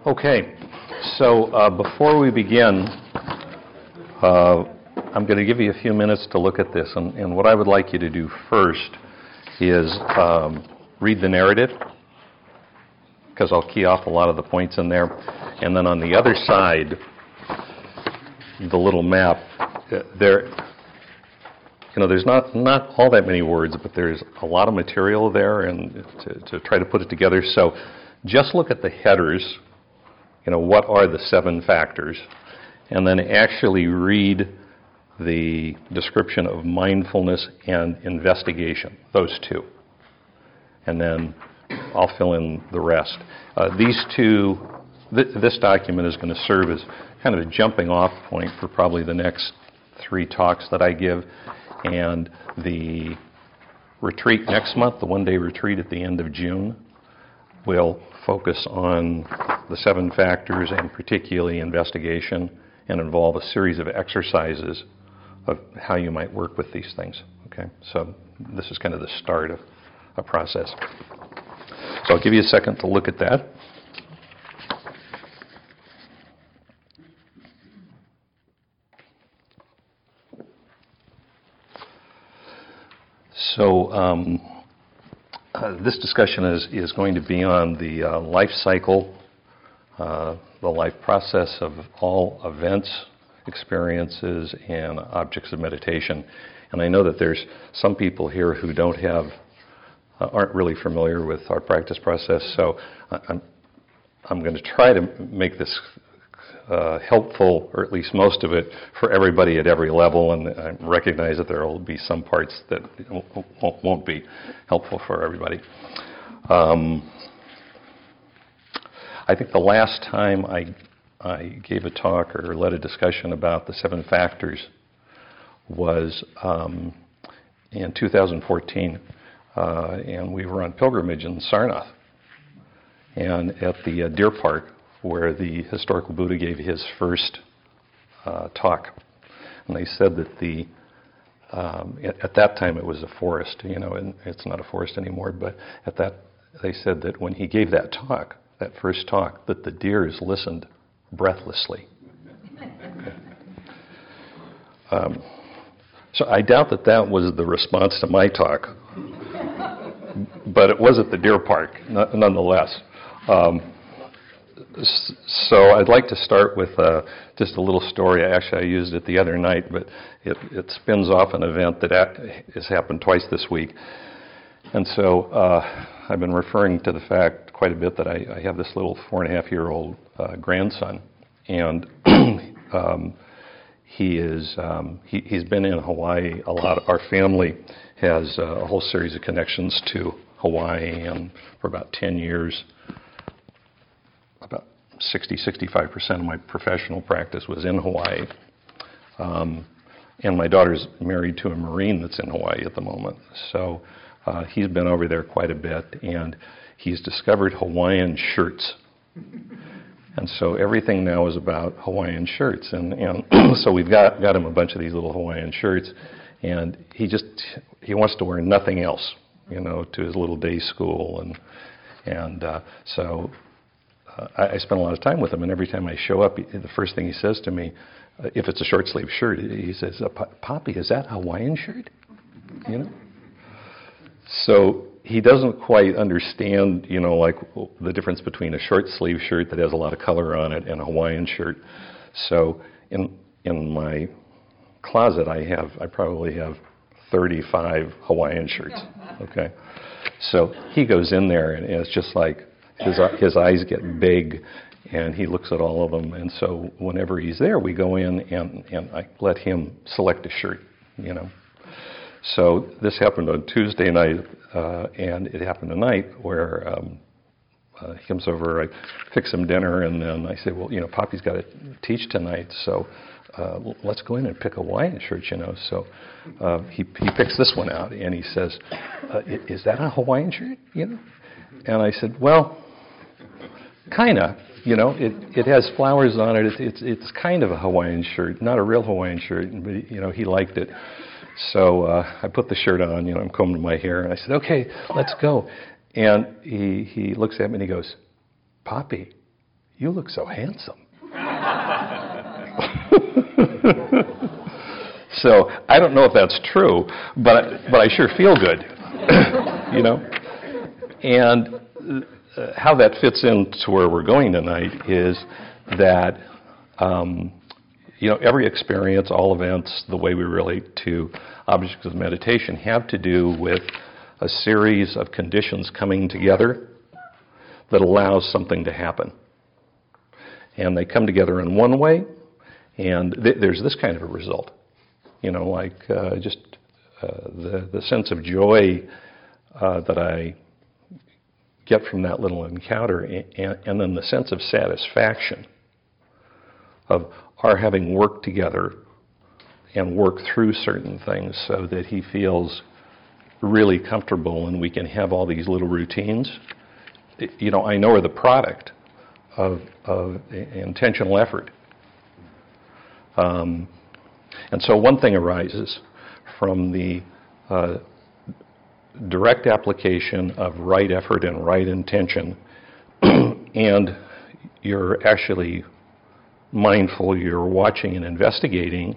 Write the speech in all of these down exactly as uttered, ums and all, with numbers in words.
Okay, so uh, before we begin, uh, I'm going to give you a few minutes to look at this. And, and what I would like you to do first is um, read the narrative, because I'll key off a lot of the points in there. And then on the other side, the little map, uh, there, you know, there's not, not all that many words, but there's a lot of material there and to, to try to put it together. So just look at the headers. You know, what are the seven factors? And then actually read the description of mindfulness and investigation, those two. And then I'll fill in the rest. Uh, these two, th- this document is going to serve as kind of a jumping off point for probably the next three talks that I give. And the retreat next month, the one-day retreat at the end of June, will focus on the seven factors and particularly investigation and involve a series of exercises of how you might work with these things. Okay, so this is kind of the start of a process. So I'll give you a second to look at that. So um, uh, this discussion is, is going to be on the uh, life cycle, uh, the life process of all events, experiences, and objects of meditation. And I know that there's some people here who don't have, uh, aren't really familiar with our practice process, so I'm, I'm going to try to make this uh, helpful, or at least most of it, for everybody at every level, and I recognize that there will be some parts that won't, won't be helpful for everybody. Um, I think the last time I I gave a talk or led a discussion about the seven factors was um, in two thousand fourteen, uh, and we were on pilgrimage in Sarnath, and at the uh, Deer Park, where the historical Buddha gave his first uh, talk. And they said that the, um, at, at that time it was a forest, you know, and it's not a forest anymore, but at that, they said that when he gave that talk, that first talk, that the deers listened breathlessly. Okay. Um, so I doubt that that was the response to my talk, but it was at the Deer Park, nonetheless. Um, So I'd like to start with uh, just a little story. Actually, I used it the other night, but it, it spins off an event that has happened twice this week. And so uh, I've been referring to the fact quite a bit that I, I have this little four-and-a-half-year-old uh, grandson, and um, he is um, he, he's been in Hawaii a lot. Our family has uh, a whole series of connections to Hawaii, and for about ten years. About sixty, sixty-five percent of my professional practice was in Hawaii. Um, and my daughter's married to a Marine that's in Hawaii at the moment. So uh, he's been over there quite a bit, and he's discovered Hawaiian shirts. And so everything now is about Hawaiian shirts. And, and so we've got, got him a bunch of these little Hawaiian shirts, and he just, he wants to wear nothing else, you know, to his little day school. And, and uh, so... Uh, I, I spend a lot of time with him, and every time I show up, he, the first thing he says to me, uh, if it's a short-sleeve shirt, he says, uh, "Poppy, is that a Hawaiian shirt?" You know. So he doesn't quite understand, you know, like the difference between a short-sleeve shirt that has a lot of color on it and a Hawaiian shirt. So in in my closet, I have I probably have thirty-five Hawaiian shirts. Okay. So he goes in there, and it's just like. His, his eyes get big, and he looks at all of them. And so whenever he's there, we go in, and, and I let him select a shirt, you know. So this happened on Tuesday night, uh, and it happened tonight where um, uh, he comes over, I fix him dinner, and then I say, well, you know, Poppy's got to teach tonight, so uh, let's go in and pick a Hawaiian shirt, you know. So uh, he, he picks this one out, and he says, uh, is that a Hawaiian shirt, you know? And I said, well, kind of, you know, it, it has flowers on it. It's, it's it's kind of a Hawaiian shirt, not a real Hawaiian shirt, but, you know, he liked it. So uh, I put the shirt on, you know, I'm combing my hair, and I said, okay, let's go. And he, he looks at me and he goes, Poppy, you look so handsome. So I don't know if that's true, but I, but I sure feel good, you know. And uh, how that fits into where we're going tonight is that, um, you know, every experience, all events, the way we relate to objects of meditation have to do with a series of conditions coming together that allows something to happen. And they come together in one way, and th- there's this kind of a result. You know, like uh, just uh, the, the sense of joy uh, that I get from that little encounter, and, and then the sense of satisfaction of our having worked together and worked through certain things so that he feels really comfortable and we can have all these little routines. You know, I know are the product of, of intentional effort. Um, and so one thing arises from the uh, direct application of right effort and right intention, and you're actually mindful, you're watching and investigating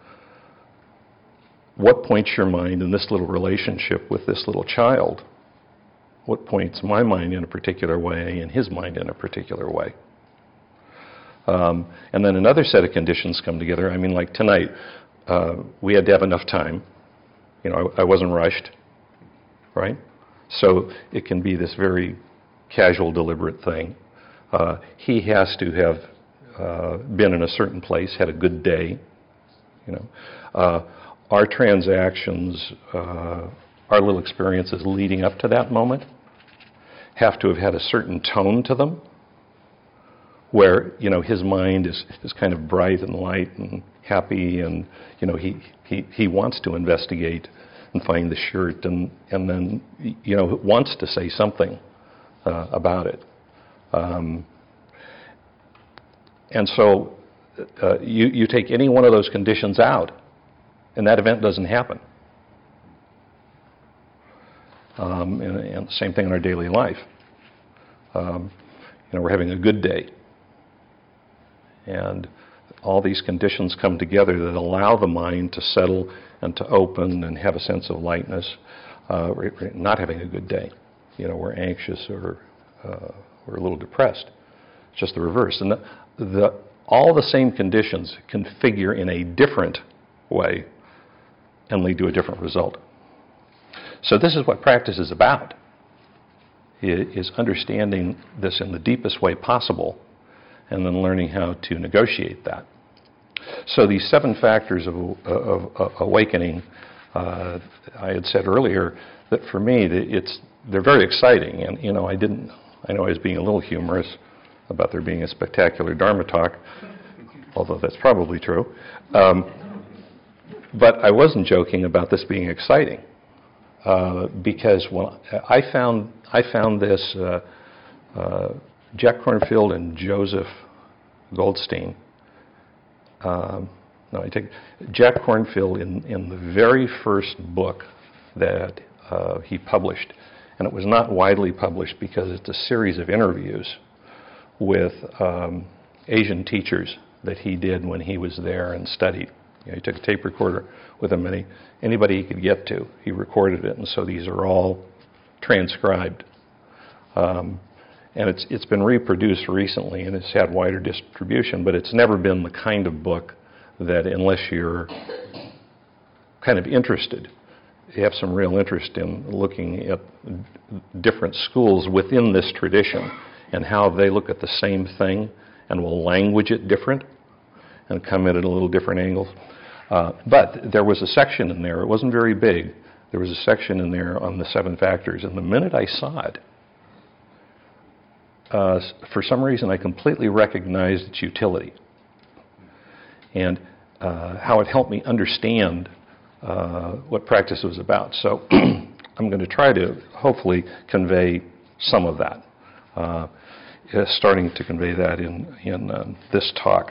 what points your mind in this little relationship with this little child, what points my mind in a particular way and his mind in a particular way. Um, and then another set of conditions come together. I mean, like tonight, uh, we had to have enough time. You know, I, I wasn't rushed, right? So it can be this very casual, deliberate thing. Uh, he has to have uh, been in a certain place, had a good day, you know. Uh, our transactions, uh, our little experiences leading up to that moment have to have had a certain tone to them, where, you know, his mind is, is kind of bright and light and happy, and, you know, he, he, he wants to investigate and find the shirt, and, and then, you know, wants to say something uh, about it. Um, and so uh, you, you take any one of those conditions out, and that event doesn't happen. Um, and, and the same thing in our daily life. Um, you know, we're having a good day. And all these conditions come together that allow the mind to settle and to open and have a sense of lightness. Uh, we're not having a good day. You know, we're anxious or uh, we're a little depressed. It's just the reverse. And the, the, all the same conditions can figure in a different way and lead to a different result. So this is what practice is about, is understanding this in the deepest way possible and then learning how to negotiate that. So these seven factors of, of, of awakening, uh, I had said earlier that for me it's they're very exciting, and you know I didn't I know I was being a little humorous about there being a spectacular Dharma talk, although that's probably true. Um, but I wasn't joking about this being exciting. Uh, because when I found I found this, uh, uh, Jack Kornfield and Joseph Goldstein. Um, no, I take Jack Kornfield in in the very first book that uh, he published, and it was not widely published because it's a series of interviews with um, Asian teachers that he did when he was there and studied. You know, he took a tape recorder with him, and he, anybody he could get to, he recorded it, and so these are all transcribed. Um, and it's it's been reproduced recently, and it's had wider distribution, but it's never been the kind of book that, unless you're kind of interested, you have some real interest in looking at different schools within this tradition and how they look at the same thing and will language it different and come at it at a little different angles. Uh, but there was a section in there, it wasn't very big, there was a section in there on the seven factors, and the minute I saw it, uh, for some reason I completely recognized its utility and uh, how it helped me understand uh, what practice was about. So I'm going to try to hopefully convey some of that, uh, starting to convey that in, in uh, this talk.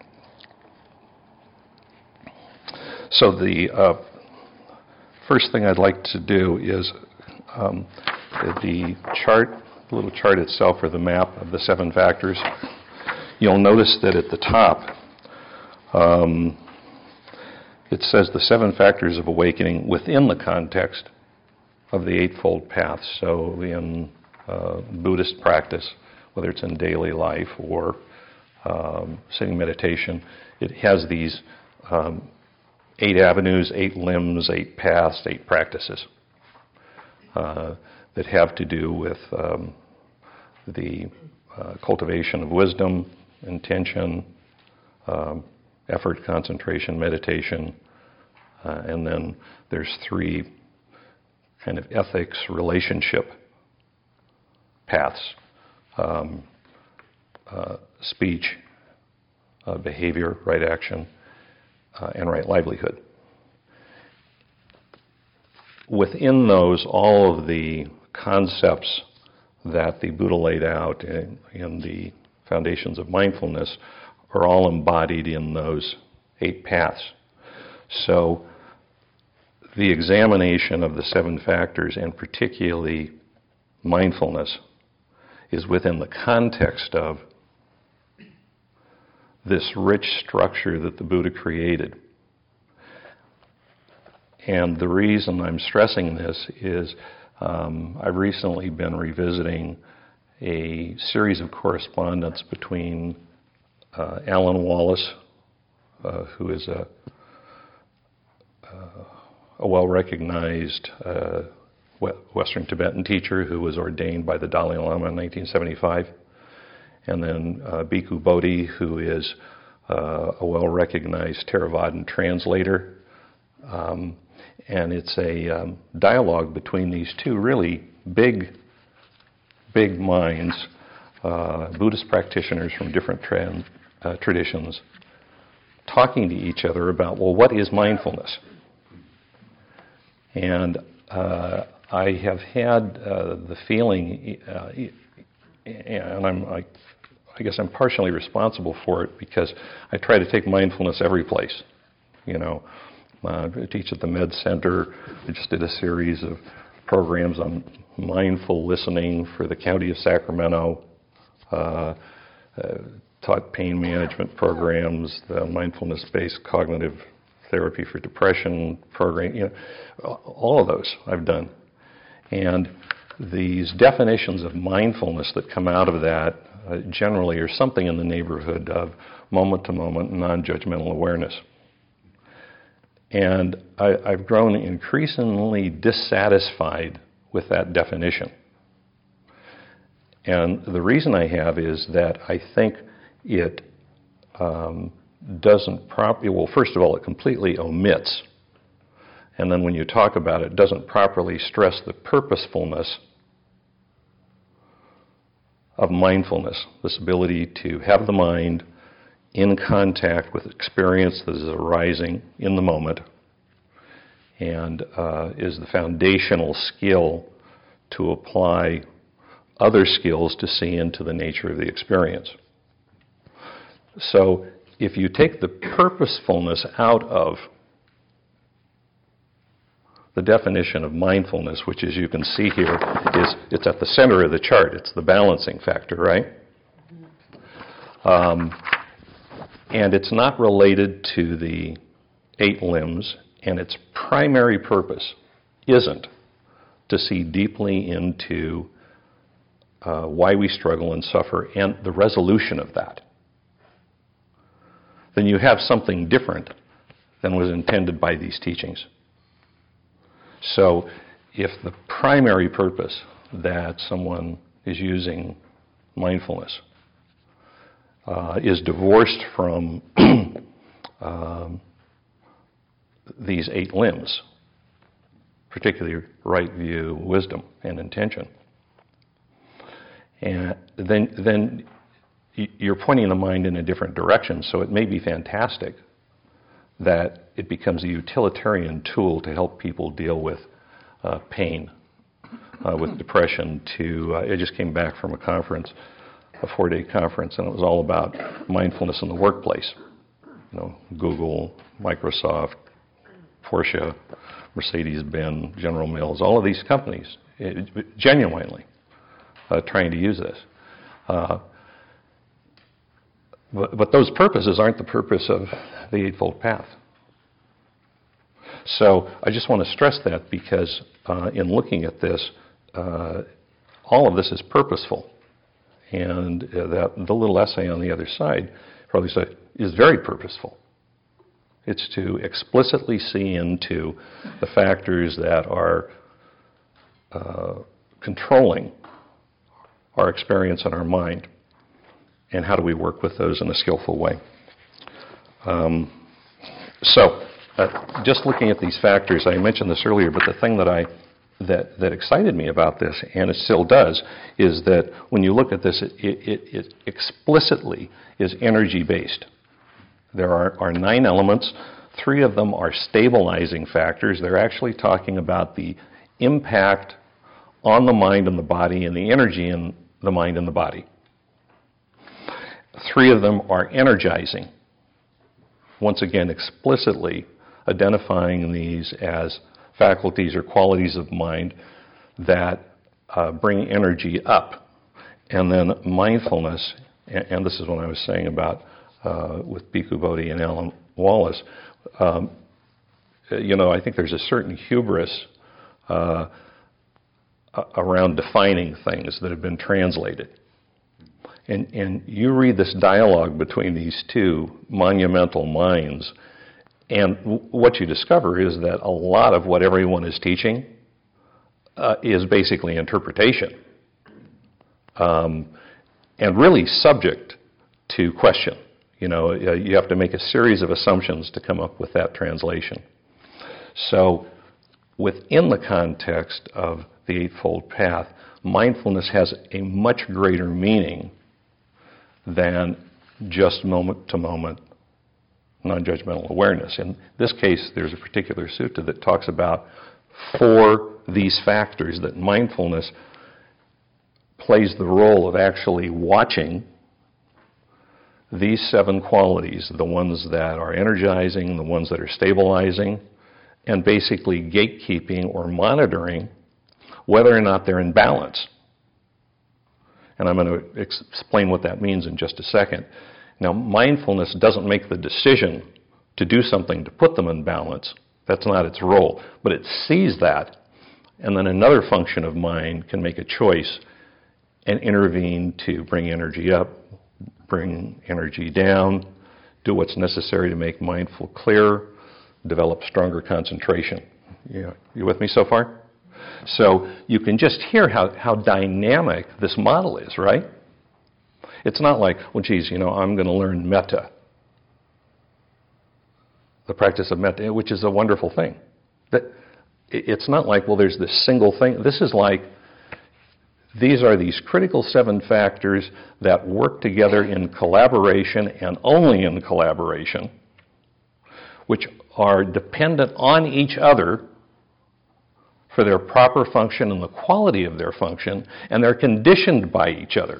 So the uh, first thing I'd like to do is um, the chart, the little chart itself, or the map of the seven factors. you'll notice that at the top, um, it says the seven factors of awakening within the context of the Eightfold Path. So in uh, Buddhist practice, whether it's in daily life or um, sitting meditation, it has these um, eight avenues, eight limbs, eight paths, eight practices uh, that have to do with um, the uh, cultivation of wisdom, intention, um, effort, concentration, meditation, uh, and then there's three kind of ethics, relationship paths, um, uh, speech, uh, behavior, right action, uh, and right livelihood. Within those, all of the concepts that the Buddha laid out in, in the Foundations of Mindfulness are all embodied in those eight paths. So the examination of the seven factors, and particularly mindfulness, is within the context of this rich structure that the Buddha created. And the reason I'm stressing this is um, I've recently been revisiting a series of correspondence between uh, Alan Wallace, uh, who is a, uh, a well-recognized uh, Western Tibetan teacher who was ordained by the Dalai Lama in nineteen seventy-five, and then uh, Bhikkhu Bodhi, who is uh, a well-recognized Theravadan translator. Um, and it's a um, dialogue between these two really big, big minds, uh, Buddhist practitioners from different tra- uh, traditions, talking to each other about, well, what is mindfulness? And uh, I have had uh, the feeling, uh, and I'm, I, I guess I'm partially responsible for it because I try to take mindfulness every place. You know, uh, I teach at the Med Center. I just did a series of programs on mindful listening for the County of Sacramento. Uh, uh, taught pain management programs, the mindfulness-based cognitive therapy for depression program. You know, all of those I've done. And these definitions of mindfulness that come out of that uh, generally are something in the neighborhood of moment-to-moment, non-judgmental awareness. And I, I've grown increasingly dissatisfied with that definition. And the reason I have is that I think it um, doesn't properly, well, first of all, it completely omits, and then when you talk about it, doesn't properly stress the purposefulness of mindfulness, this ability to have the mind in contact with experience that is arising in the moment, and uh, is the foundational skill to apply other skills to see into the nature of the experience. So if you take the purposefulness out of the definition of mindfulness, which as you can see here, is it's at the center of the chart. It's the balancing factor, right? Um, and it's not related to the eight limbs, and its primary purpose isn't to see deeply into uh, why we struggle and suffer and the resolution of that. Then you have something different than was intended by these teachings. So if the primary purpose that someone is using mindfulness uh, is divorced from um, these eight limbs, particularly right view, wisdom, and intention, and then then you're pointing the mind in a different direction. So it may be fantastic that it becomes a utilitarian tool to help people deal with uh, pain, uh, with depression. To uh, I just came back from a conference, a four-day conference, and it was all about mindfulness in the workplace. You know, Google, Microsoft, Porsche, Mercedes-Benz, General Mills, all of these companies, it, genuinely uh, trying to use this. Uh, But, but those purposes aren't the purpose of the Eightfold Path. So I just want to stress that because uh, in looking at this, uh, all of this is purposeful. And uh, that the little essay on the other side, probably say, is very purposeful. It's to explicitly see into the factors that are uh, controlling our experience in our mind, and how do we work with those in a skillful way. Um, so, uh, just looking at these factors, I mentioned this earlier, but the thing that I that that excited me about this, and it still does, is that when you look at this, it, it, it explicitly is energy-based. There are, are nine elements. Three of them are stabilizing factors. They're actually talking about the impact on the mind and the body and the energy in the mind and the body. Three of them are energizing. Once again, explicitly identifying these as faculties or qualities of mind that uh, bring energy up. And then mindfulness, and, and this is what I was saying about uh, with Bhikkhu Bodhi and Alan Wallace, um, you know, I think there's a certain hubris uh, around defining things that have been translated. And, and you read this dialogue between these two monumental minds, and w- what you discover is that a lot of what everyone is teaching uh, is basically interpretation, um, and really subject to question. You know, uh, you have to make a series of assumptions to come up with that translation. So, within the context of the Eightfold Path, mindfulness has a much greater meaning than just moment-to-moment non-judgmental awareness. In this case, there's a particular sutta that talks about for these factors that mindfulness plays the role of actually watching these seven qualities, the ones that are energizing, the ones that are stabilizing, and basically gatekeeping or monitoring whether or not they're in balance. And I'm going to ex- explain what that means in just a second. Now, mindfulness doesn't make the decision to do something to put them in balance. That's not its role. But it sees that, and then another function of mind can make a choice and intervene to bring energy up, bring energy down, do what's necessary to make mindful clearer, develop stronger concentration. You, you with me so far? So you can just hear how, how dynamic this model is, right? It's not like, well, geez, you know, I'm going to learn metta, the practice of metta, which is a wonderful thing. That it's not like, well, there's this single thing. This is like, these are these critical seven factors that work together in collaboration and only in collaboration, which are dependent on each other for their proper function and the quality of their function, and they're conditioned by each other.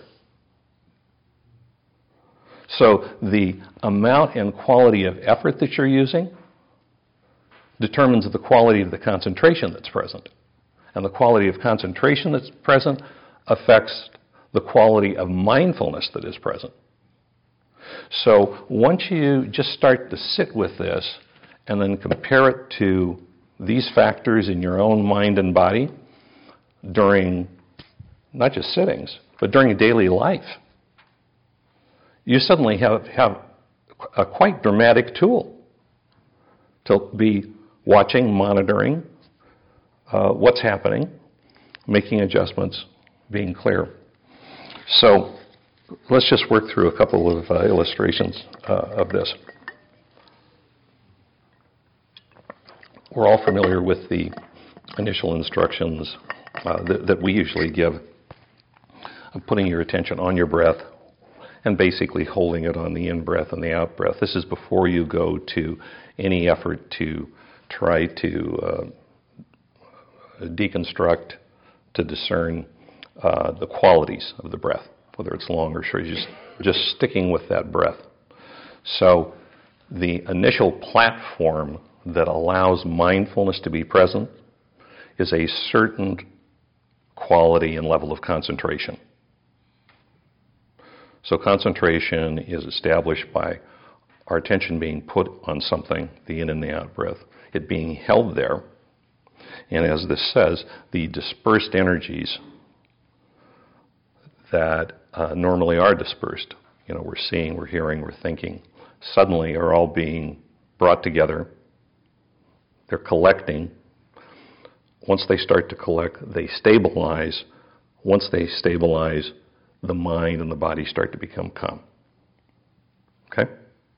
So the amount and quality of effort that you're using determines the quality of the concentration that's present. And the quality of concentration that's present affects the quality of mindfulness that is present. So once you just start to sit with this and then compare it to these factors in your own mind and body during not just sittings, but during daily life, you suddenly have, have a quite dramatic tool to be watching, monitoring uh, what's happening, making adjustments, being clear. So let's just work through a couple of uh, illustrations uh, of this. We're all familiar with the initial instructions uh, that, that we usually give of putting your attention on your breath and basically holding it on the in-breath and the out-breath. This is before you go to any effort to try to uh, deconstruct, to discern uh, the qualities of the breath, whether it's long or short. You're just, just sticking with that breath. So the initial platform that allows mindfulness to be present is a certain quality and level of concentration. So concentration is established by our attention being put on something, the in and the out breath, it being held there. And as this says, the dispersed energies that uh, normally are dispersed, you know, we're seeing, we're hearing, we're thinking, suddenly are all being brought together. They're collecting. Once they start to collect, they stabilize. Once they stabilize, the mind and the body start to become calm. Okay?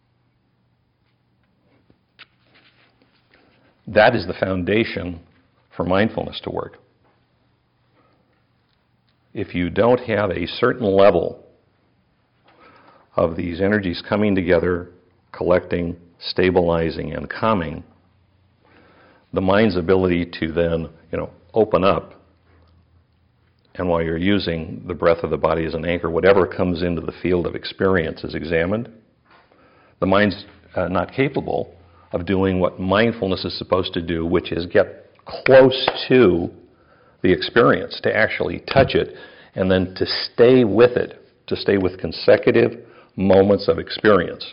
That is the foundation for mindfulness to work. If you don't have a certain level of these energies coming together, collecting, stabilizing, and calming, the mind's ability to then, you know, open up, and while you're using the breath of the body as an anchor, whatever comes into the field of experience is examined. The mind's uh, not capable of doing what mindfulness is supposed to do, which is get close to the experience, to actually touch it, and then to stay with it, to stay with consecutive moments of experience.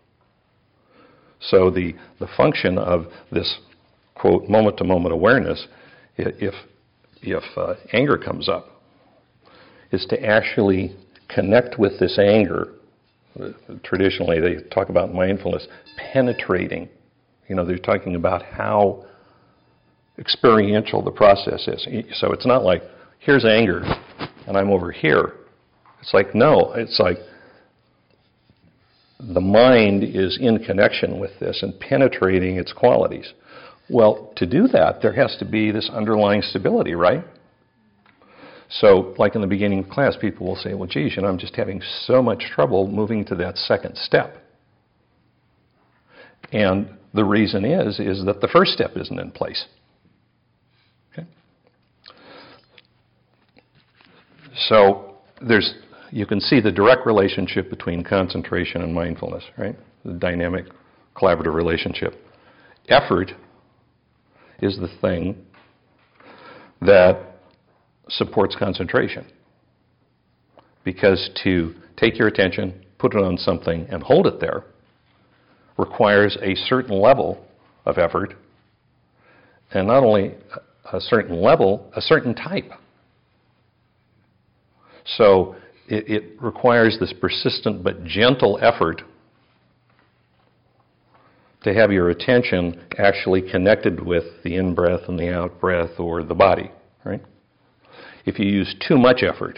So the, the function of this, quote, moment-to-moment awareness, if, if uh, anger comes up, is to actually connect with this anger. Traditionally, they talk about mindfulness penetrating. You know, they're talking about how experiential the process is. So it's not like, here's anger, and I'm over here. It's like, no, it's like the mind is in connection with this and penetrating its qualities. Well, to do that, there has to be this underlying stability, right? So, like in the beginning of class, people will say, well, geez, you know, I'm just having so much trouble moving to that second step. And the reason is, is that the first step isn't in place. Okay? So, there's, you can see the direct relationship between concentration and mindfulness, right? The dynamic, collaborative relationship. Effort is the thing that supports concentration. Because to take your attention, put it on something, and hold it there requires a certain level of effort, and not only a certain level, a certain type. So it, it requires this persistent but gentle effort to have your attention actually connected with the in-breath and the out-breath or the body, right? If you use too much effort,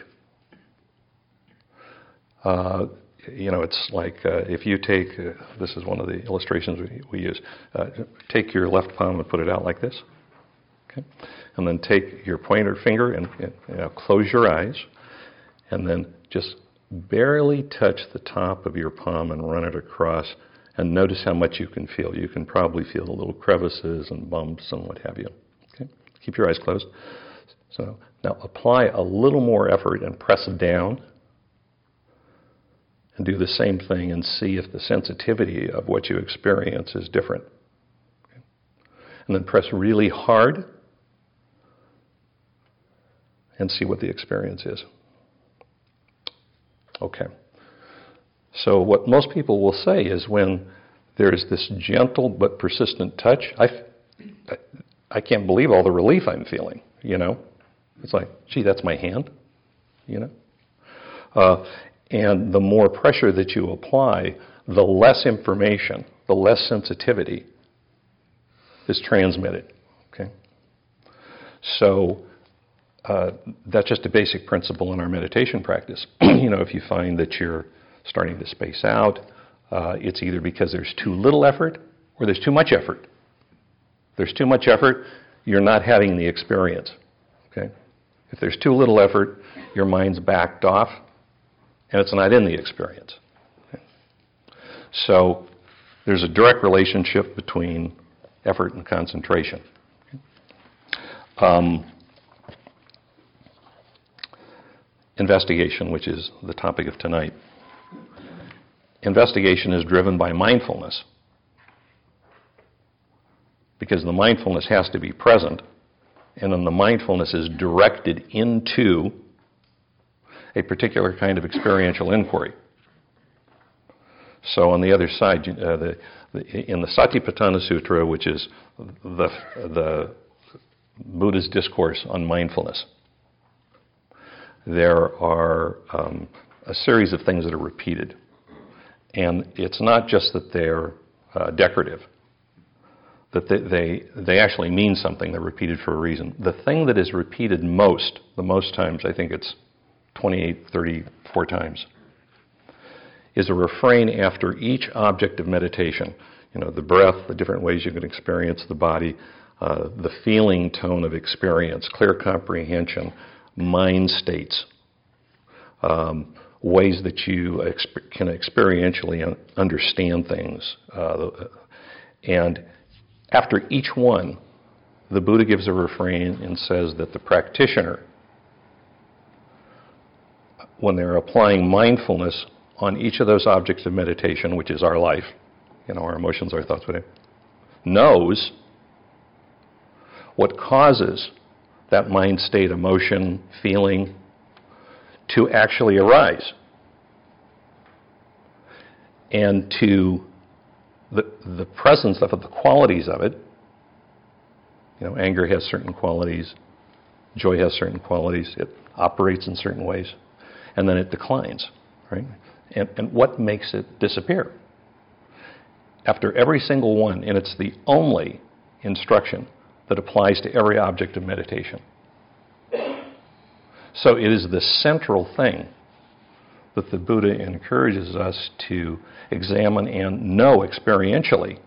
uh, you know, it's like uh, if you take, uh, this is one of the illustrations we, we use, uh, take your left palm and put it out like this, okay? And then take your pointer finger and, and you know, close your eyes, and then just barely touch the top of your palm and run it across, and notice how much you can feel. You can probably feel the little crevices and bumps and what have you. Okay? Keep your eyes closed. So now apply a little more effort and press down, and do the same thing and see if the sensitivity of what you experience is different. Okay? And then press really hard and see what the experience is. Okay. So what most people will say is when there's this gentle but persistent touch, I, I can't believe all the relief I'm feeling, you know. It's like, gee, that's my hand, you know. Uh, and the more pressure that you apply, the less information, the less sensitivity is transmitted, okay. So uh, that's just a basic principle in our meditation practice. You know, if you find that you're starting to space out, uh, it's either because there's too little effort or there's too much effort. If there's too much effort, you're not having the experience, okay. If there's too little effort, your mind's backed off, and it's not in the experience. Okay? So there's a direct relationship between effort and concentration. Okay? Um, investigation, which is the topic of tonight. Investigation is driven by mindfulness, because the mindfulness has to be present, and then the mindfulness is directed into a particular kind of experiential inquiry. So on the other side, uh, the, the, in the Satipatthana Sutra, which is the, the Buddha's discourse on mindfulness, there are um, a series of things that are repeated. And it's not just that they're uh, decorative, that they, they, they actually mean something. They're repeated for a reason. The thing that is repeated most, the most times, I think it's twenty-eight, thirty-four times, is a refrain after each object of meditation. You know, the breath, the different ways you can experience the body, uh, the feeling tone of experience, clear comprehension, mind states, um, ways that you exp- can experientially un- understand things. Uh, and after each one, the Buddha gives a refrain and says that the practitioner, when they're applying mindfulness on each of those objects of meditation, which is our life, you know, our emotions, our thoughts, whatever, knows what causes that mind state, emotion, feeling to actually arise. And to the, the presence of the qualities of it. You know, anger has certain qualities, joy has certain qualities, it operates in certain ways, and then it declines, right? And, and what makes it disappear? After every single one, and it's the only instruction that applies to every object of meditation. So it is the central thing that the Buddha encourages us to examine and know experientially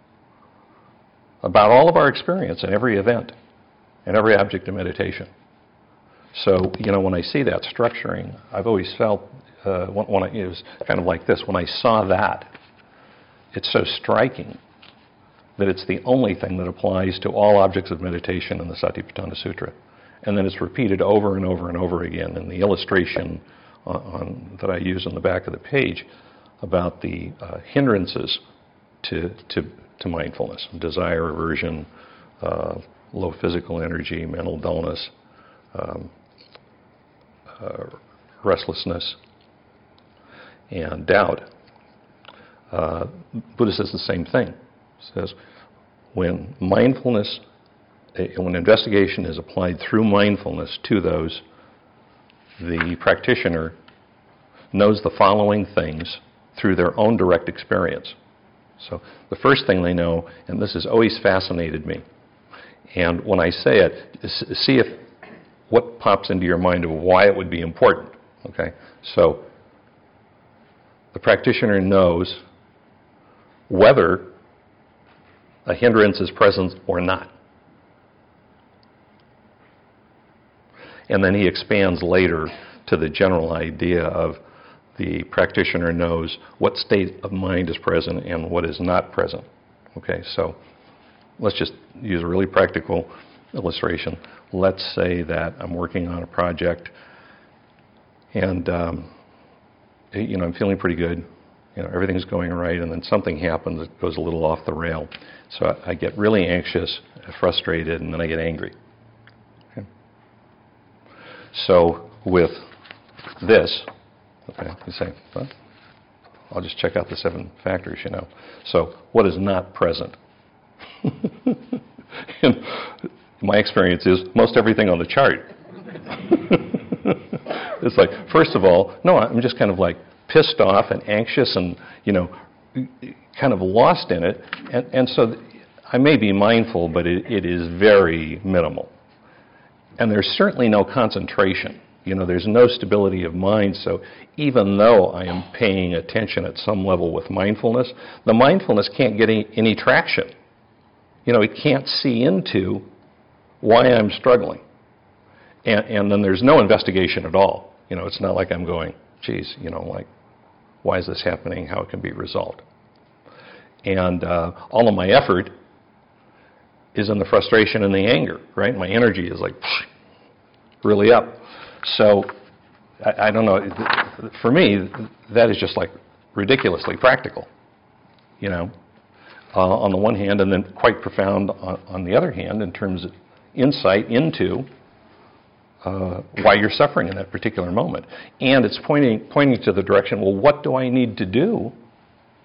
about all of our experience in every event and every object of meditation. So, you know, when I see that structuring, I've always felt, uh, when, when I, it was kind of like this, when I saw that, it's so striking that it's the only thing that applies to all objects of meditation in the Satipatthana Sutra. And then it's repeated over and over and over again in the illustration on, on, that I use on the back of the page about the uh, hindrances to, to, to mindfulness: desire, aversion, uh, low physical energy, mental dullness, um, uh, restlessness, and doubt. Uh, Buddha says the same thing. He says, when mindfulness, when investigation is applied through mindfulness to those, the practitioner knows the following things through their own direct experience. So the first thing they know, and this has always fascinated me, and when I say it, see if what pops into your mind of why it would be important. Okay, so the practitioner knows whether a hindrance is present or not. And then he expands later to the general idea of the practitioner knows what state of mind is present and what is not present. Okay, so let's just use a really practical illustration. Let's say that I'm working on a project and um, you know, I'm feeling pretty good. You know, everything's going right, and then something happens that goes a little off the rail. So I, I get really anxious, frustrated, and then I get angry. Okay. So with this, okay, you say, well, I'll just check out the seven factors, you know. So what is not present? And my experience is most everything on the chart. It's like, first of all, no, I'm just kind of like pissed off and anxious and, you know, kind of lost in it. And, and so I may be mindful, but it, it is very minimal. And there's certainly no concentration. You know, there's no stability of mind. So even though I am paying attention at some level with mindfulness, the mindfulness can't get any, any traction. You know, it can't see into why I'm struggling. And, and then there's no investigation at all. You know, it's not like I'm going, geez, you know, like, why is this happening? How it can be resolved? And uh, all of my effort is in the frustration and the anger, right? My energy is like really up. So I, I don't know. For me, that is just like ridiculously practical, you know, uh, on the one hand, and then quite profound on, on the other hand in terms of insight into Uh, why you're suffering in that particular moment. And it's pointing pointing to the direction, well, what do I need to do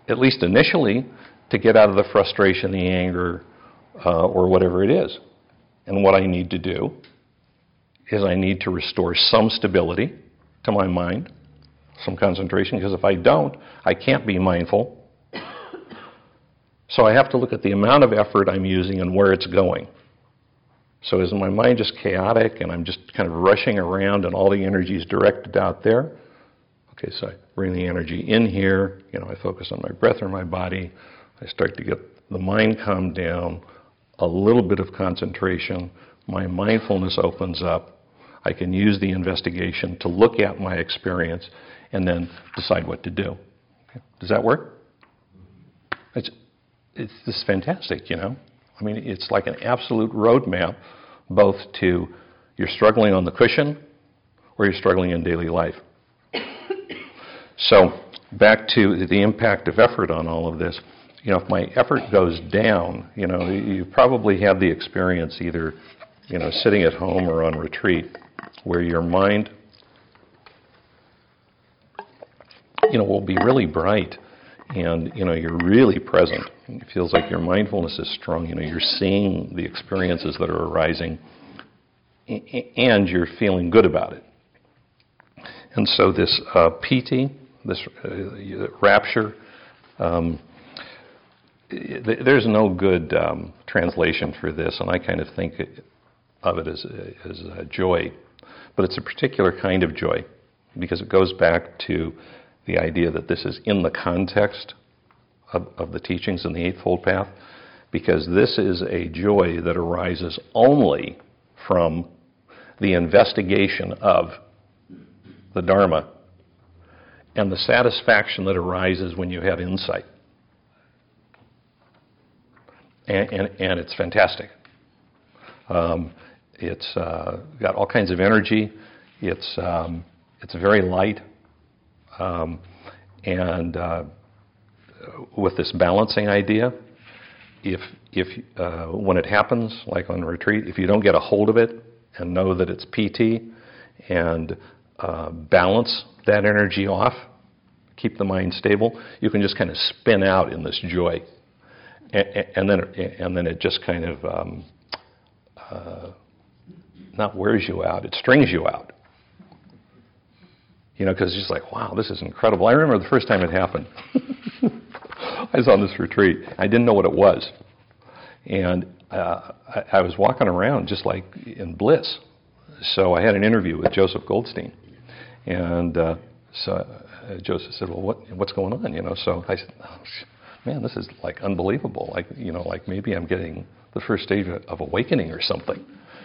at least initially, to get out of the frustration, the anger, uh, or whatever it is. And what I need to do is I need to restore some stability to my mind, some concentration, because if I don't, I can't be mindful. So I have to look at the amount of effort I'm using and where it's going. So is my mind just chaotic and I'm just kind of rushing around and all the energy is directed out there? Okay, so I bring the energy in here, you know, I focus on my breath or my body, I start to get the mind calmed down, a little bit of concentration, my mindfulness opens up, I can use the investigation to look at my experience and then decide what to do. Okay. Does that work? It's, it's just fantastic, you know. I mean, it's like an absolute roadmap both to you're struggling on the cushion or you're struggling in daily life. So back to the impact of effort on all of this. You know, if my effort goes down, you know, you probably had the experience either, you know, sitting at home or on retreat where your mind, you know, will be really bright and, you know, you're really present. It feels like your mindfulness is strong. You know, you're seeing the experiences that are arising and you're feeling good about it. And so this uh, piti, this uh, rapture, um, th- there's no good um, translation for this, and I kind of think of it as, as a joy. But it's a particular kind of joy because it goes back to the idea that this is in the context of, of the teachings in the Eightfold Path, because this is a joy that arises only from the investigation of the Dharma and the satisfaction that arises when you have insight. And, and, and it's fantastic. Um, it's uh, got all kinds of energy. It's, um, it's very light. Um, and uh, with this balancing idea, if, if uh, when it happens, like on retreat, if you don't get a hold of it and know that it's P T and uh, balance that energy off, keep the mind stable, you can just kind of spin out in this joy. And, and then and then it just kind of um, uh, not wears you out, it strings you out. You know, because it's just like, wow, this is incredible. I remember the first time it happened. I was on this retreat. I didn't know what it was. And uh, I, I was walking around just like in bliss. So I had an interview with Joseph Goldstein. And uh, so uh, Joseph said, well, what, what's going on? You know, so I said, oh, man, this is like unbelievable. Like, you know, like maybe I'm getting the first stage of awakening or something.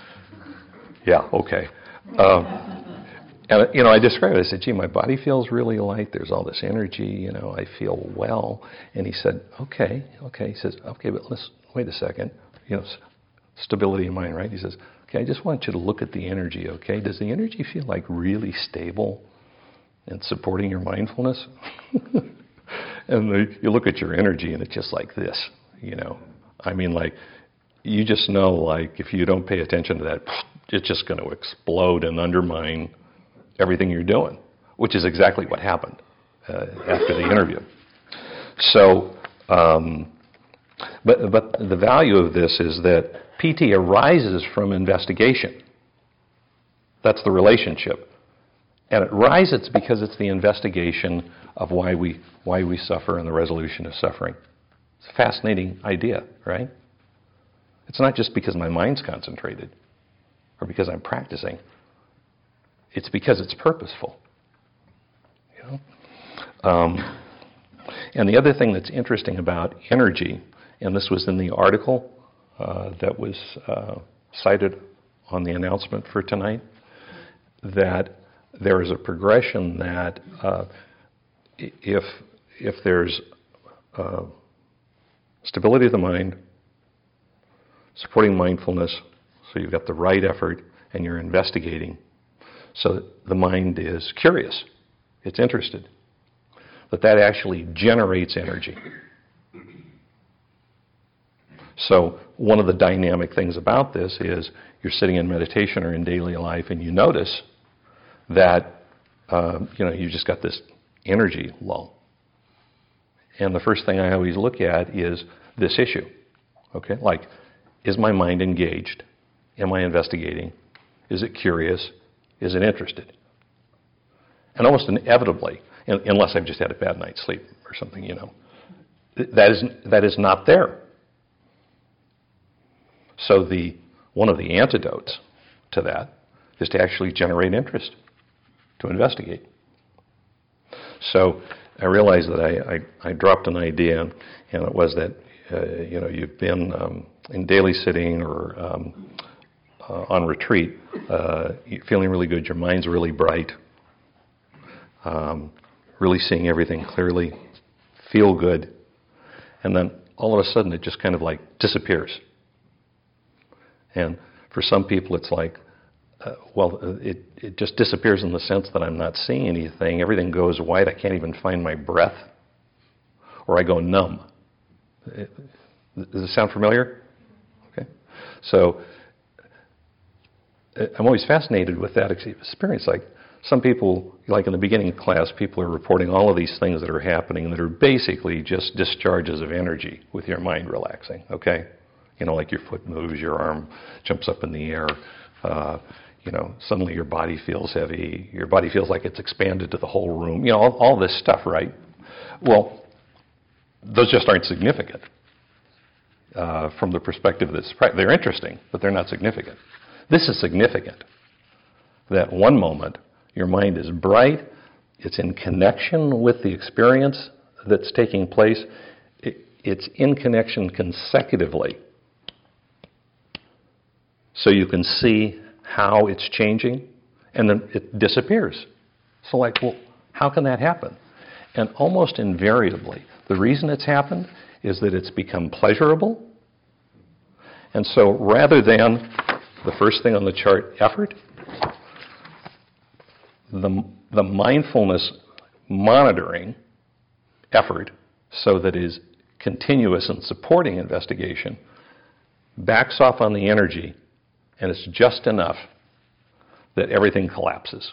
Yeah, okay. Um, And, you know, I described it. I said, gee, my body feels really light. There's all this energy. You know, I feel well. And he said, okay, okay. He says, okay, but let's wait a second. You know, stability in mind, right? He says, okay, I just want you to look at the energy, okay? Does the energy feel like really stable and supporting your mindfulness? And the, you look at your energy and it's just like this, you know. I mean, like, you just know, like, if you don't pay attention to that, it's just going to explode and undermine everything you're doing, which is exactly what happened uh, after the interview. So, um, but but the value of this is that P T arises from investigation. That's the relationship, and it rises because it's the investigation of why we why we suffer and the resolution of suffering. It's a fascinating idea, right? It's not just because my mind's concentrated or because I'm practicing. It's because it's purposeful. You know? Um, and the other thing that's interesting about energy, and this was in the article uh, that was uh, cited on the announcement for tonight, that there is a progression that uh, if if there's uh, stability of the mind, supporting mindfulness, so you've got the right effort and you're investigating, so the mind is curious, it's interested, that that actually generates energy. So one of the dynamic things about this is you're sitting in meditation or in daily life and you notice that uh, you know, you just got this energy lull. And the first thing I always look at is this issue. Okay, like, is my mind engaged? Am I investigating? Is it curious? Is it interested? And almost inevitably, unless I've just had a bad night's sleep or something, you know, that is that is not there. So the one of the antidotes to that is to actually generate interest, to investigate. So I realized that I, I, I dropped an idea, and it was that uh, you know you've been um, in daily sitting or um, uh, on retreat, uh, you're feeling really good, your mind's really bright, um, really seeing everything clearly, feel good, and then all of a sudden it just kind of like disappears. And for some people it's like, uh, well, it, it just disappears in the sense that I'm not seeing anything. Everything goes white. I can't even find my breath. Or I go numb. It, does it sound familiar? Okay. So I'm always fascinated with that experience. Like some people, like in the beginning of class, people are reporting all of these things that are happening that are basically just discharges of energy with your mind relaxing. Okay. You know, like your foot moves, your arm jumps up in the air. Uh, you know, suddenly your body feels heavy. Your body feels like it's expanded to the whole room. You know, all, all this stuff, right? Well, those just aren't significant uh, from the perspective of this. They're interesting, but they're not significant. This is significant. That one moment, your mind is bright. It's in connection with the experience that's taking place. It, it's in connection consecutively. So you can see how it's changing, and then it disappears. So like, well, how can that happen? And almost invariably, the reason it's happened is that it's become pleasurable. And so rather than the first thing on the chart, effort, the, the mindfulness monitoring effort, so that is continuous and supporting investigation, backs off on the energy. And it's just enough that everything collapses.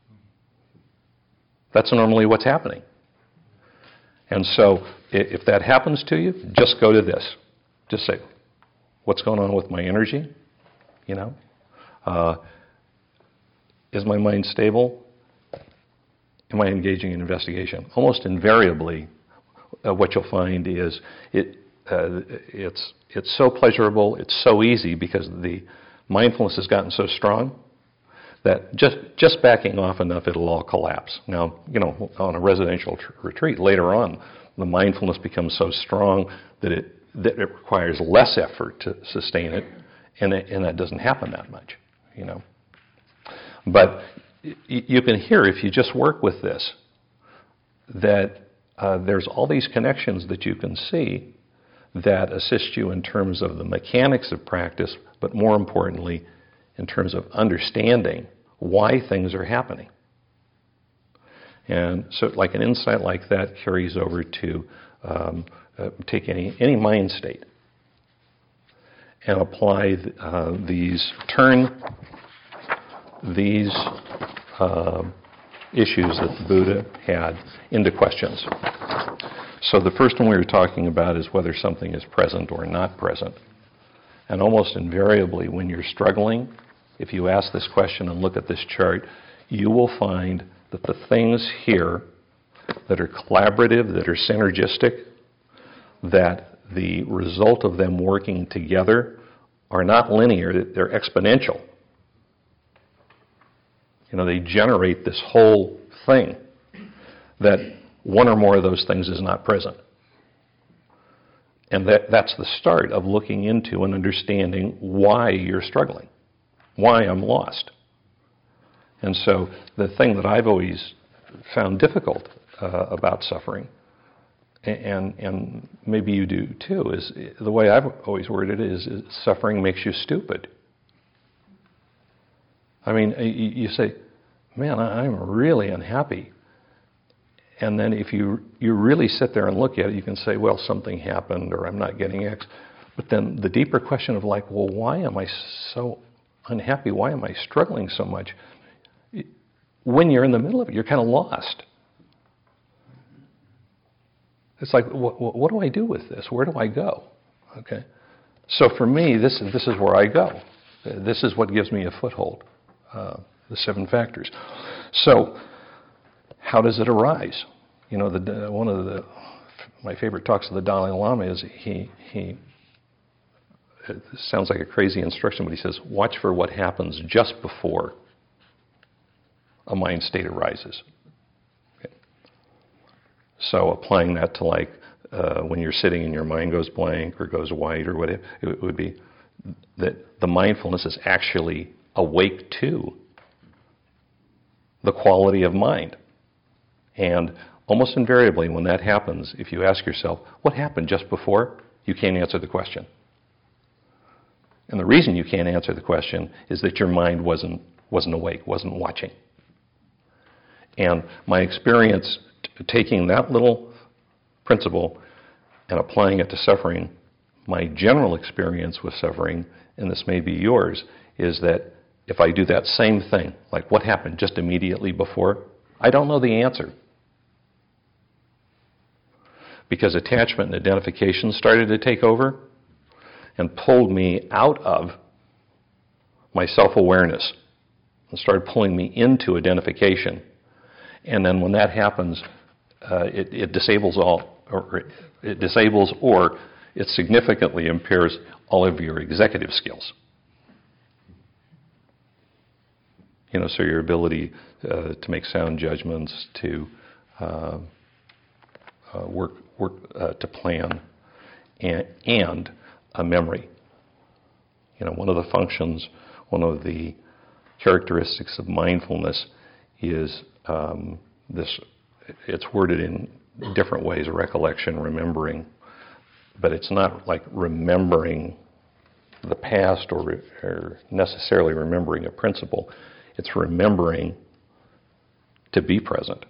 That's normally what's happening. And so if that happens to you, just go to this. Just say, what's going on with my energy? You know? Uh, is my mind stable? Am I engaging in investigation? Almost invariably, uh, what you'll find is it uh, it's it's so pleasurable, it's so easy because the mindfulness has gotten so strong that just just backing off enough, it'll all collapse. Now, you know, on a residential tr- retreat, later on, the mindfulness becomes so strong that it that it requires less effort to sustain it, and it, and that doesn't happen that much, you know. But y- you can hear, if you just work with this, that uh, there's all these connections that you can see that assist you in terms of the mechanics of practice, but more importantly, in terms of understanding why things are happening. And so like an insight like that carries over to um, uh, take any, any mind state and apply uh, these, turn these uh, issues that the Buddha had into questions. So the first one we were talking about is whether something is present or not present. And almost invariably, when you're struggling, if you ask this question and look at this chart, you will find that the things here that are collaborative, that are synergistic, that the result of them working together are not linear, they're exponential. You know, they generate this whole thing that one or more of those things is not present. And that, that's the start of looking into and understanding why you're struggling, why I'm lost. And so the thing that I've always found difficult uh, about suffering, and, and maybe you do too, is the way I've always worded it is, is suffering makes you stupid. I mean, you, you say, man, I'm really unhappy. And then if you you really sit there and look at it, you can say, well, something happened, or I'm not getting X. But then the deeper question of like, well, why am I so unhappy? Why am I struggling so much? When you're in the middle of it, you're kind of lost. It's like, what, what do I do with this? Where do I go? Okay. So for me, this, this is where I go. This is what gives me a foothold, uh, the seven factors. So how does it arise? You know, the, one of the, my favorite talks of the Dalai Lama is he, he, it sounds like a crazy instruction, but he says, watch for what happens just before a mind state arises. Okay. So applying that to like uh, when you're sitting and your mind goes blank or goes white or whatever, it would be that the mindfulness is actually awake to the quality of mind. And almost invariably when that happens, if you ask yourself, what happened just before? You can't answer the question. And the reason you can't answer the question is that your mind wasn't, wasn't awake, wasn't watching. And my experience t- taking that little principle and applying it to suffering, my general experience with suffering, and this may be yours, is that if I do that same thing, like what happened just immediately before, I don't know the answer. Because attachment and identification started to take over and pulled me out of my self-awareness and started pulling me into identification. And then when that happens, uh, it, it disables all, or it disables or it significantly impairs all of your executive skills. You know, so your ability uh, to make sound judgments, to uh, uh, work, work uh, to plan, and, and a memory. You know, one of the functions, one of the characteristics of mindfulness is um, this. It's worded in different ways: recollection, remembering, but it's not like remembering the past or, re- or necessarily remembering a principle. It's remembering to be present,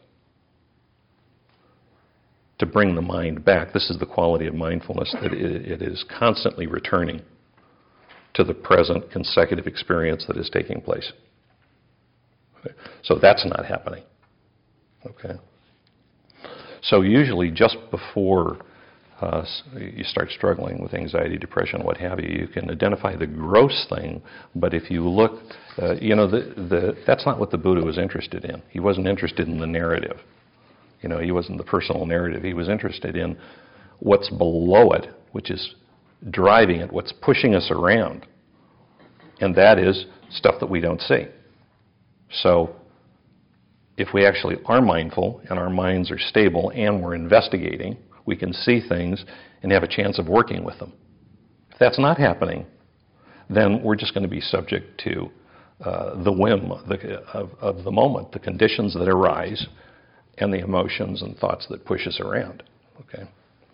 to bring the mind back. This is the quality of mindfulness, that it, it is constantly returning to the present consecutive experience that is taking place. Okay. So that's not happening. Okay. So usually just before uh, you start struggling with anxiety, depression, what have you, you can identify the gross thing, but if you look, uh, you know, the, the, that's not what the Buddha was interested in. He wasn't interested in the narrative. You know, he wasn't the personal narrative. He was interested in what's below it, which is driving it, what's pushing us around. And that is stuff that we don't see. So if we actually are mindful and our minds are stable and we're investigating, we can see things and have a chance of working with them. If that's not happening, then we're just going to be subject to uh, the whim of the, of, of the moment, the conditions that arise, and the emotions and thoughts that push us around. Okay.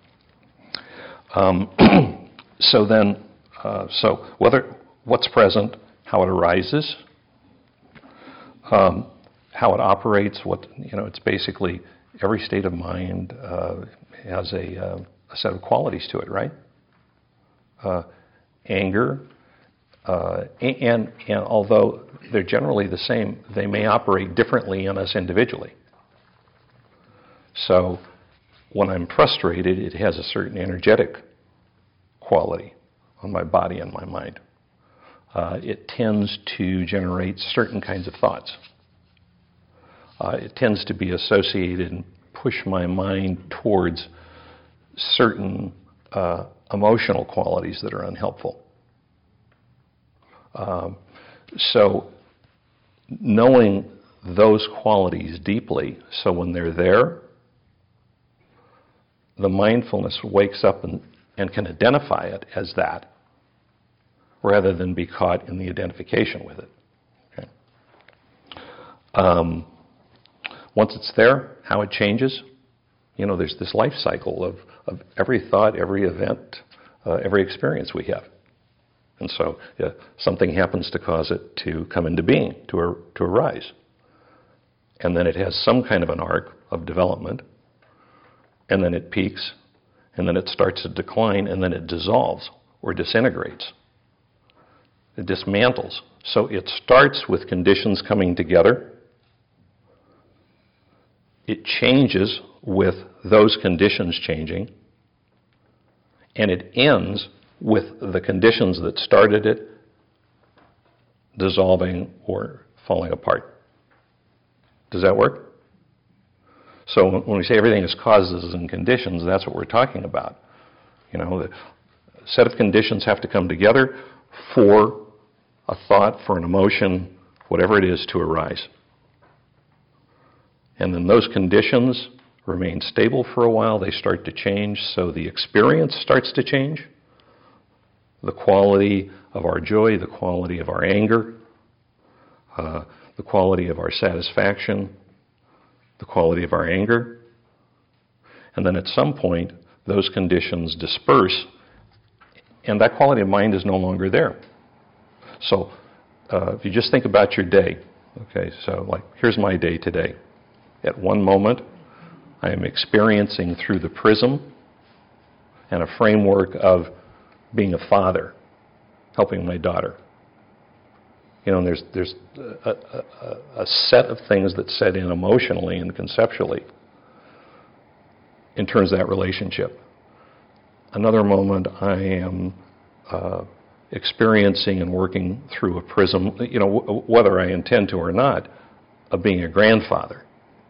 Um, so then, uh, so whether what's present, how it arises, um, how it operates, what you know, it's basically every state of mind uh, has a, uh, a set of qualities to it, right? Uh, anger, uh, and and although they're generally the same, they may operate differently in us individually. So when I'm frustrated, it has a certain energetic quality on my body and my mind. Uh, it tends to generate certain kinds of thoughts. Uh, it tends to be associated and push my mind towards certain uh, emotional qualities that are unhelpful. Um, so knowing those qualities deeply, so when they're there, the mindfulness wakes up and, and can identify it as that, rather than be caught in the identification with it. Okay. Um, once it's there, how it changes, you know, there's this life cycle of, of every thought, every event, uh, every experience we have. And so yeah, something happens to cause it to come into being, to, ar- to arise. And then it has some kind of an arc of development, and then it peaks, and then it starts to decline, and then it dissolves or disintegrates. It dismantles. So it starts with conditions coming together. It changes with those conditions changing, and it ends with the conditions that started it dissolving or falling apart. Does that work? So when we say everything is causes and conditions, that's what we're talking about. You know, the set of conditions have to come together for a thought, for an emotion, whatever it is, to arise. And then those conditions remain stable for a while. They start to change, so the experience starts to change. The quality of our joy, the quality of our anger, uh, the quality of our satisfaction, the quality of our anger. And then at some point, those conditions disperse, and that quality of mind is no longer there. So uh, if you just think about your day, okay, so like, here's my day today. At one moment, I am experiencing through the prism and a framework of being a father, helping my daughter. You know, and there's, there's a, a, a set of things that set in emotionally and conceptually in terms of that relationship. Another moment, I am uh, experiencing and working through a prism, you know, w- whether I intend to or not, of being a grandfather.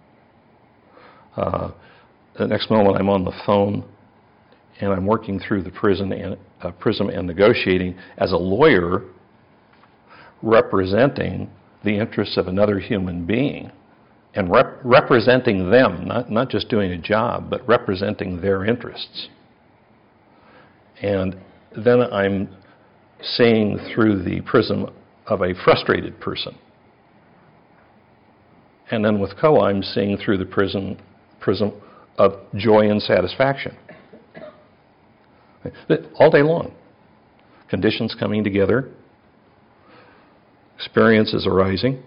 Uh, the next moment, I'm on the phone and I'm working through the prism and, uh, prism and negotiating as a lawyer, representing the interests of another human being and rep- representing them, not, not just doing a job, but representing their interests. And then I'm seeing through the prism of a frustrated person. And then with Koa, I'm seeing through the prism, prism of joy and satisfaction. All day long. Conditions coming together, experiences arising.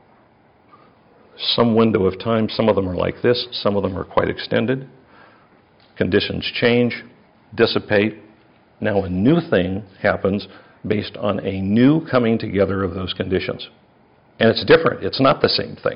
Some window of time, some of them are like this, some of them are quite extended. Conditions change, dissipate. Now a new thing happens based on a new coming together of those conditions. And it's different. It's not the same thing.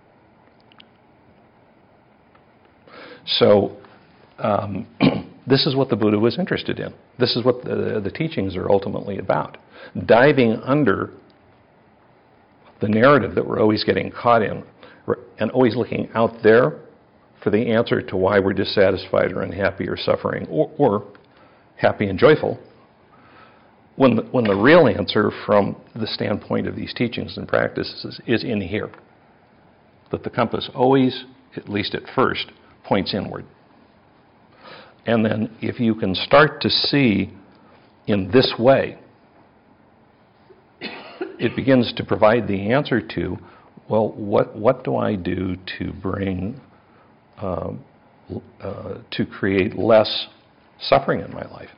So um, this is what the Buddha was interested in. This is what the, the teachings are ultimately about. Diving under the narrative that we're always getting caught in and always looking out there for the answer to why we're dissatisfied or unhappy or suffering or, or happy and joyful, when the, when the real answer from the standpoint of these teachings and practices is in here. That the compass always, at least at first, points inward. And then if you can start to see in this way, it begins to provide the answer to, well, what, what do I do to bring, um, uh, to create less suffering in my life?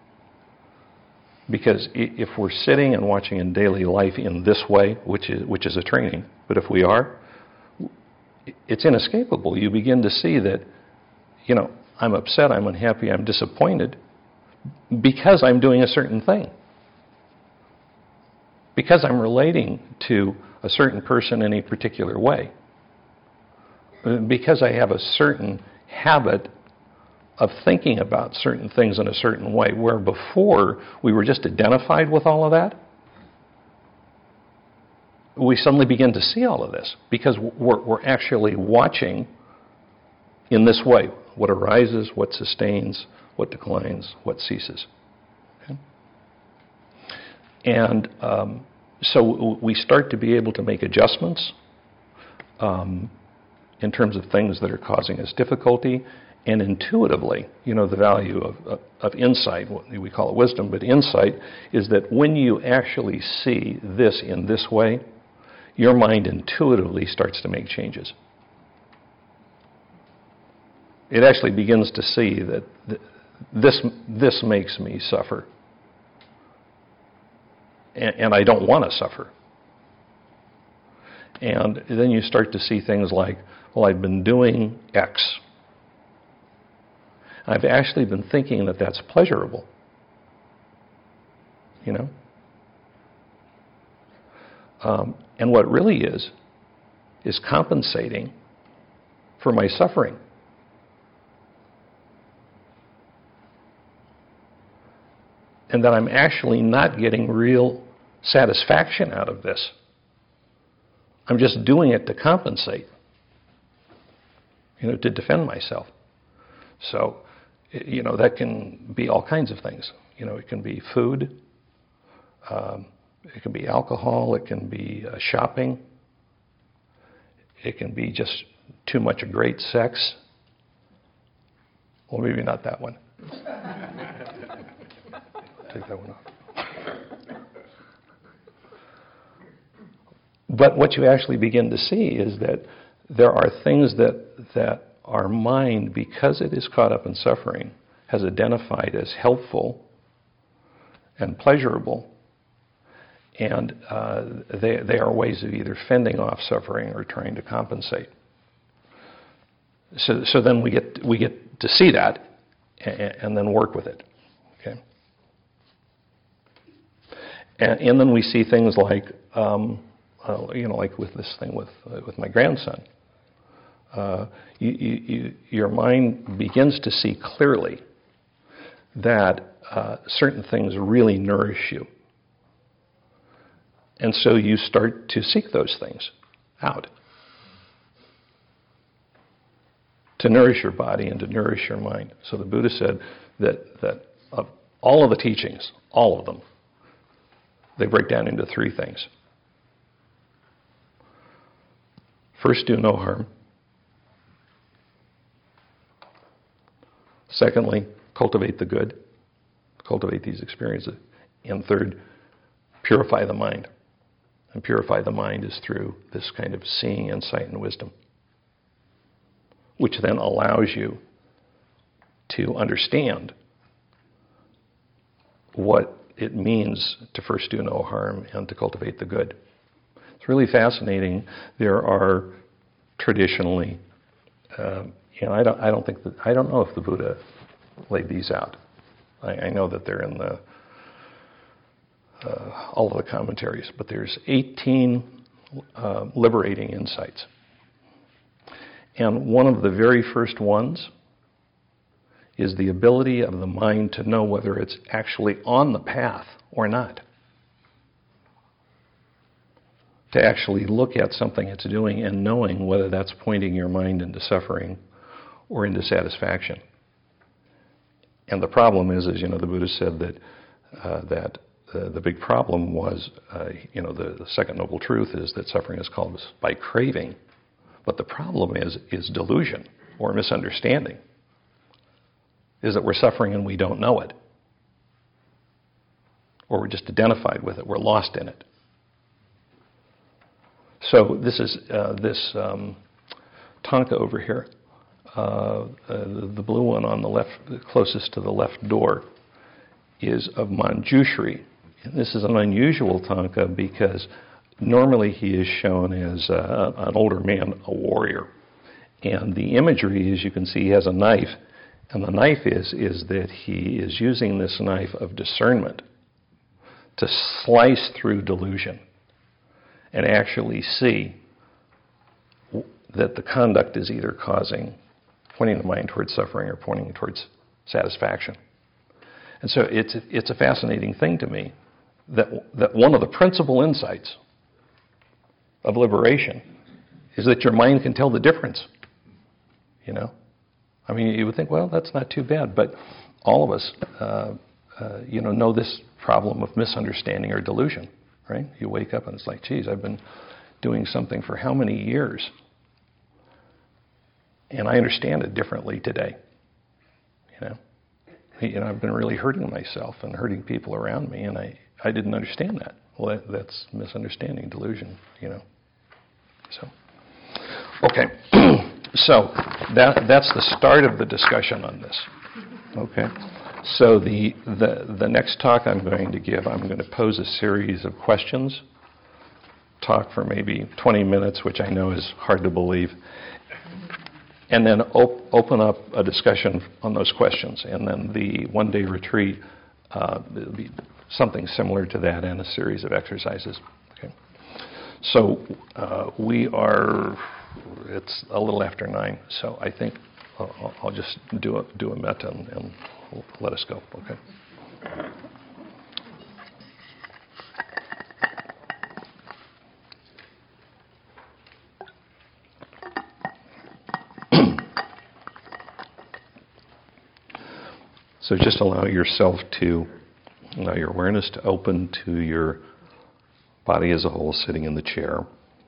Because if we're sitting and watching in daily life in this way, which is, which is a training, but if we are, it's inescapable. You begin to see that, you know, I'm upset, I'm unhappy, I'm disappointed because I'm doing a certain thing. Because I'm relating to a certain person in a particular way. Because I have a certain habit of thinking about certain things in a certain way, where before we were just identified with all of that, we suddenly begin to see all of this because we're, we're actually watching in this way what arises, what sustains, what declines, what ceases. Okay? And um, so we start to be able to make adjustments um, in terms of things that are causing us difficulty. And intuitively, you know, the value of, of, of insight, we call it wisdom, but insight is that when you actually see this in this way, your mind intuitively starts to make changes. It actually begins to see that th- this, this makes me suffer. And, and I don't want to suffer. And then you start to see things like, well, I've been doing X. I've actually been thinking that that's pleasurable. You know? Um, and what it really is, is compensating for my suffering. and that I'm actually not getting real satisfaction out of this. I'm just doing it to compensate, you know, to defend myself. So, you know, that can be all kinds of things. You know, it can be food, um, it can be alcohol, it can be uh, shopping, it can be just too much great sex. Well, maybe not that one. Take that one off. But what you actually begin to see is that there are things that, that our mind, because it is caught up in suffering, has identified as helpful and pleasurable, and uh, they, they are ways of either fending off suffering or trying to compensate. So, so then we get we get to see that, and, and then work with it. Okay. And, and then we see things like, um, uh, you know, like with this thing with uh, with my grandson. Uh, you, you, you, your mind begins to see clearly that uh, certain things really nourish you. And so you start to seek those things out. To nourish your body and to nourish your mind. So the Buddha said that, that of all of the teachings, all of them, they break down into three things. First, do no harm. Secondly, cultivate the good. Cultivate these experiences. And third, purify the mind. And purify the mind is through this kind of seeing, insight, and wisdom, which then allows you to understand what it means to first do no harm and to cultivate the good. It's really fascinating. There are traditionally, uh, you know, I don't, I don't think that, I don't know if the Buddha laid these out. I, I know that they're in the uh, all of the commentaries, but there's eighteen uh, liberating insights. And one of the very first ones is the ability of the mind to know whether it's actually on the path or not. To actually look at something it's doing and knowing whether that's pointing your mind into suffering or into satisfaction. And the problem is, as you know, the Buddha said that uh, that uh, the big problem was, uh, you know, the, the second noble truth is that suffering is caused by craving. But the problem is, is delusion or misunderstanding, is that we're suffering and we don't know it. Or we're just identified with it, we're lost in it. So this is uh, this um, tanka over here, uh, uh, the, the blue one on the left, closest to the left door, is of Manjushri. And this is an unusual tanka because normally he is shown as uh, an older man, a warrior. And the imagery, as you can see, he has a knife. And the knife is, is that he is using this knife of discernment to slice through delusion and actually see that the conduct is either causing, pointing the mind towards suffering or pointing towards satisfaction. And so it's, it's a fascinating thing to me that, that one of the principal insights of liberation is that your mind can tell the difference. You know? I mean, you would think, well, that's not too bad, but all of us, uh, uh, you know, know this problem of misunderstanding or delusion, right? You wake up and it's like, geez, I've been doing something for how many years? And I understand it differently today. You know? You know, I've been really hurting myself and hurting people around me, and I, I didn't understand that. Well, that, that's misunderstanding, delusion, you know. So, okay. So that that's the start of the discussion on this. Okay. So the, the the next talk I'm going to give, I'm going to pose a series of questions. Talk for maybe twenty minutes, which I know is hard to believe, and then op- open up a discussion on those questions. And then the one-day retreat uh, will be something similar to that, and a series of exercises. Okay. So uh, we are. It's a little after nine, so I think I'll, I'll just do a do a metta and, and let us go. Okay. So just allow yourself to, allow your awareness to open to your body as a whole sitting in the chair.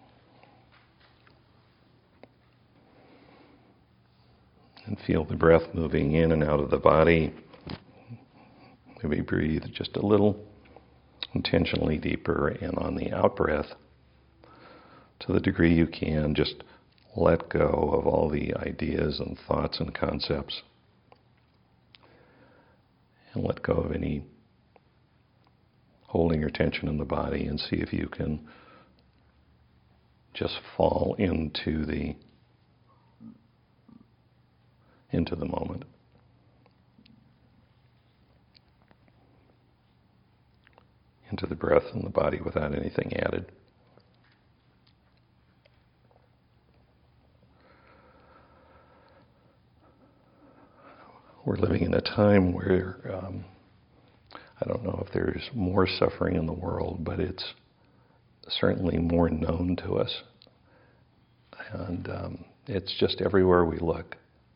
And feel the breath moving in and out of the body. Maybe breathe just a little intentionally deeper, and on the out breath, to the degree you can, just let go of all the ideas and thoughts and concepts. And let go of any holding your tension in the body, and see if you can just fall into the into the moment. Into the breath and the body without anything added. We're living in a time where um, I don't know if there's more suffering in the world, but it's certainly more known to us. And um, it's just everywhere we look.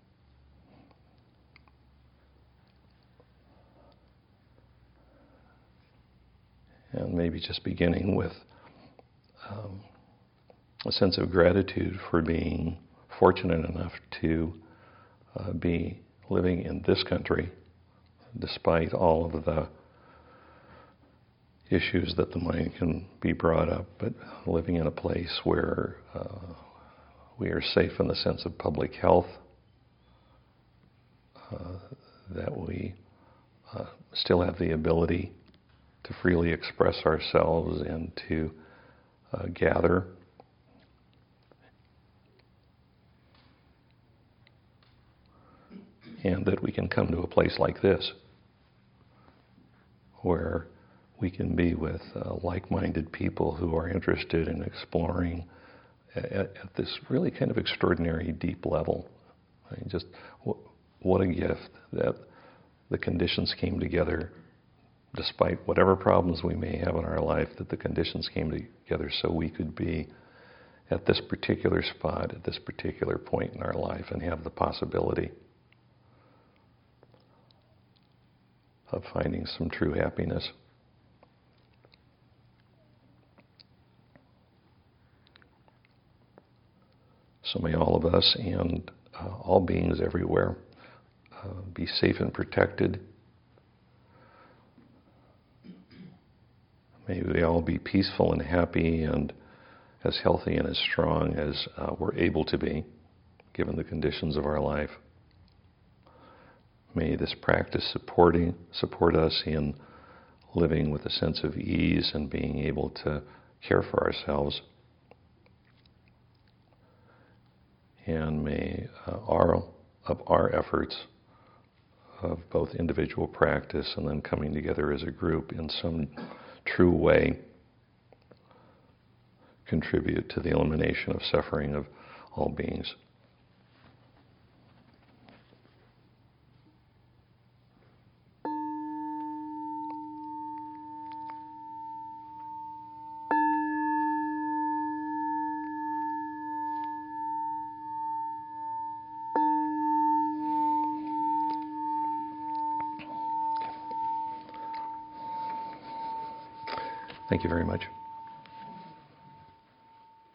And maybe just beginning with um, a sense of gratitude for being fortunate enough to uh, be living in this country, despite all of the issues that the mind can be brought up, but living in a place where uh, we are safe in the sense of public health, uh, that we uh, still have the ability to freely express ourselves and to uh, gather. And that we can come to a place like this, where we can be with uh, like-minded people who are interested in exploring at, at this really kind of extraordinary deep level. I mean, just w- what a gift that the conditions came together, despite whatever problems we may have in our life, that the conditions came together so we could be at this particular spot, at this particular point in our life, and have the possibility of finding some true happiness. So may all of us and uh, all beings everywhere uh, be safe and protected. May we all be peaceful and happy and as healthy and as strong as uh, we're able to be, given the conditions of our life. May this practice supporting, support us in living with a sense of ease and being able to care for ourselves. And may uh, our, of our efforts of both individual practice and then coming together as a group in some true way contribute to the elimination of suffering of all beings. Thank you very much.